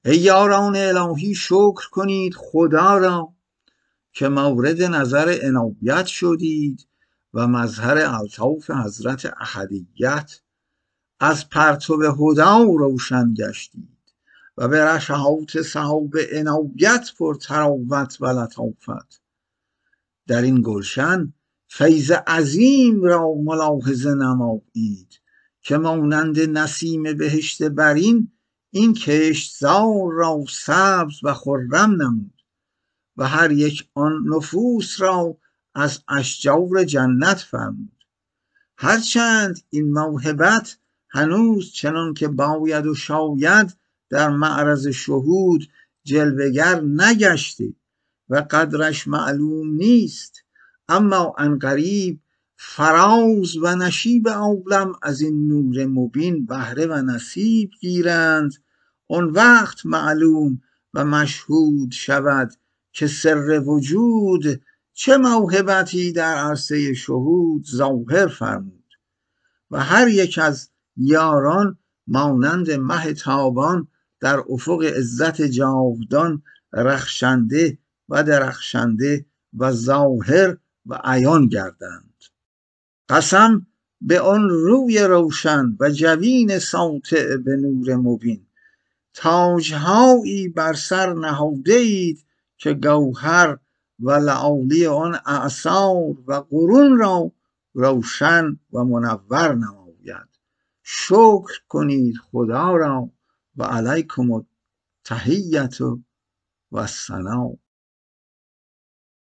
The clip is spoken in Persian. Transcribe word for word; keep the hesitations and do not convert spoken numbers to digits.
ای یاران الهی شکر کنید خدا را که مورد نظر عنایت شدید و مظهر الطاف حضرت احدیت. از پرتو هدی روشن گشتید و به رشحات سحاب عنایت پر طراوت و لطافت. در این گلشن فیض عظیم را ملاحظه نمایید که مانند نسیم بهشت برین این کشتزار را سبز و خرم نمود و هر یک آن نفوس را از اشجار جنت فرمود. هرچند این موهبت هنوز چنان که باید و شاید در معرض شهود جلوگر نگشته و قدرش معلوم نیست، اما عنقریب فراز و نشیب عالم از این نور مبین بهره و نصیب گیرند. آن وقت معلوم و مشهود شود که سر وجود چه موهبتی در عرصه شهود ظاهر فرمود و هر یک از یاران مانند مه تابان در افق عزت جاودان رخشنده و درخشنده و ظاهر و عیان گردند. قسم به آن روی روشن و جبین ساطع به نور مبین، تاجهایی بر سر نهاده اید که گوهر و لآلی آن اعصار و قرون را روشن و منور نماید. شکر کنید خدا را و علیکم التحیة و الثنا.